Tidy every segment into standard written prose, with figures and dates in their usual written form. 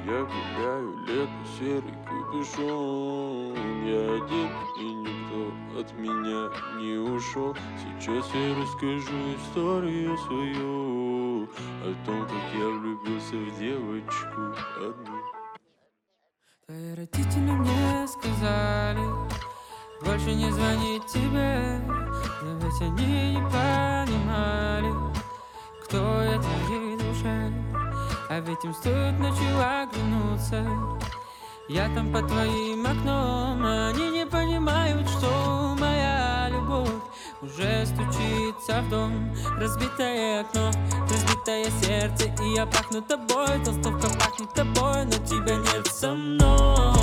Я гуляю, лето, серый капюшон. Я один, и никто от меня не ушел. Сейчас я расскажу историю свою о том, как я влюбился в девочку одну. Твои родители мне сказали больше не звонить тебе, но ведь они не понимали, кто я твоей душе. А ведь им стоит ночью оглянуться, я там под твоим окном, а они не понимают, что моя любовь уже стучится в дом. Разбитое окно, разбитое сердце, и я пахну тобой. Толстовка пахнет тобой, но тебя нет со мной,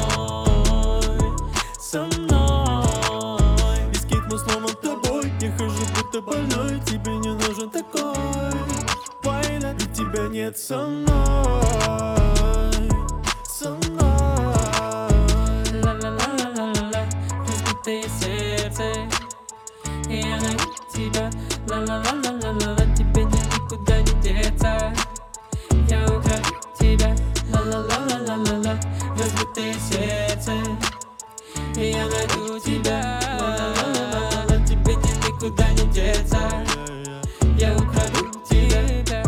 со мной. Бискит мой сломан тобой, я хожу будто больной. Тебе не нужен такой война, ведь тебя нет со мной, со мной. Ла-ла-ла-ла-ла-ла, разбитое сердце, и я найду тебя. Ла-ла-ла-ла-ла-ла, тебе никуда не деться, я украду тебя. Ла-ла-ла-ла-ла-ла, разбитое сердце, и я найду тебя. Ла-ла-ла-ла-ла, тебе никуда не деться, я украду тебя.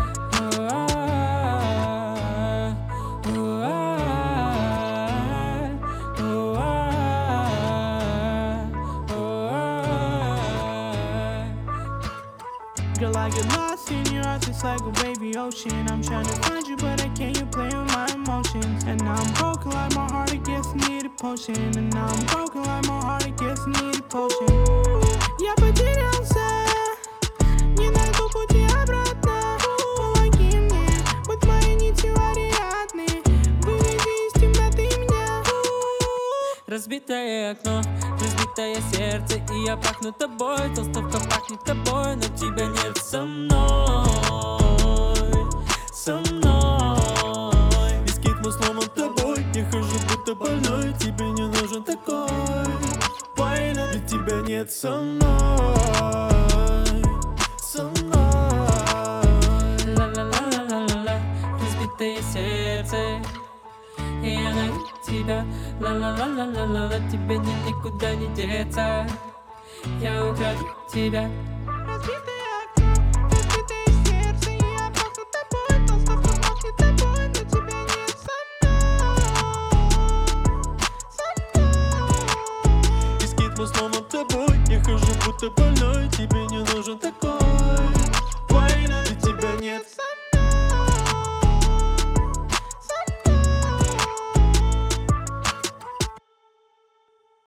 Girl, I get lost in your eyes, it's like a baby ocean. I'm trying to find you, but I can't, you play with my emotions. And now I'm broken like my heart, it gets needed potion. And now I'm broken like my heart, it gets needed potion. Я потерялся, не найду пути обратно. Помоги мне, будь моей нитью Ариадны. Выведи из темноты меня. Разбитое окно, разбитое сердце, и я пахну тобой. Толстовка пахнет тобой, но тебя нет со мной, со мной. Бискит мой сломан тобой, я хожу будто больной. Тебе не нужен такой война, ведь тебя нет со мной, со мной. Ла-ла-ла-ла-ла-ла, разбитое сердце, и я найду тебя. Ла-ла-ла-ла-ла-ла, тебе никуда не деться, я украду тебя. Разбитое окно, разбитое сердце, и я пахну тобой. Толстовка пахнет тобой, но тебя нет со мной, со мной. Бискит мой сломан тобой, я хожу будто больной. Тебе не нужен такой